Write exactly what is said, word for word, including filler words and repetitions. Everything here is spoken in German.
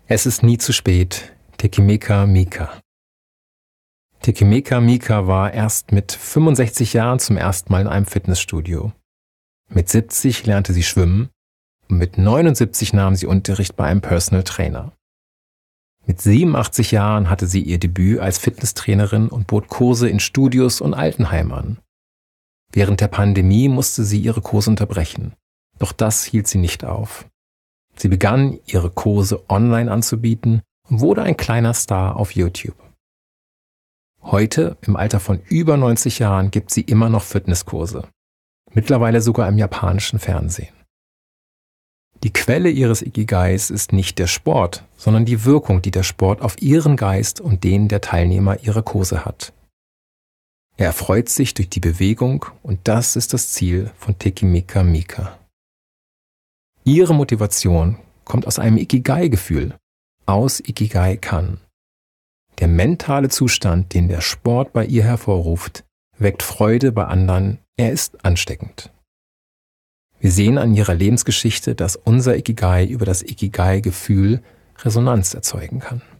Es ist nie zu spät. Tekimeka Mika. Tekimeka Mika war erst mit fünfundsechzig Jahren zum ersten Mal in einem Fitnessstudio. Mit siebzig lernte sie schwimmen und mit neunundsiebzig nahm sie Unterricht bei einem Personal Trainer. Mit siebenundachtzig Jahren hatte sie ihr Debüt als Fitnesstrainerin und bot Kurse in Studios und Altenheimen an. Während der Pandemie musste sie ihre Kurse unterbrechen. Doch das hielt sie nicht auf. Sie begann, ihre Kurse online anzubieten und wurde ein kleiner Star auf YouTube. Heute, im Alter von über neunzig Jahren, gibt sie immer noch Fitnesskurse. Mittlerweile sogar im japanischen Fernsehen. Die Quelle ihres Ikigais ist nicht der Sport, sondern die Wirkung, die der Sport auf ihren Geist und den der Teilnehmer ihrer Kurse hat. Er erfreut sich durch die Bewegung und das ist das Ziel von Tekimeka Mika. Ihre Motivation kommt aus einem Ikigai-Gefühl, aus Ikigai-kan. Der mentale Zustand, den der Sport bei ihr hervorruft, weckt Freude bei anderen, er ist ansteckend. Wir sehen an ihrer Lebensgeschichte, dass unser Ikigai über das Ikigai-Gefühl Resonanz erzeugen kann.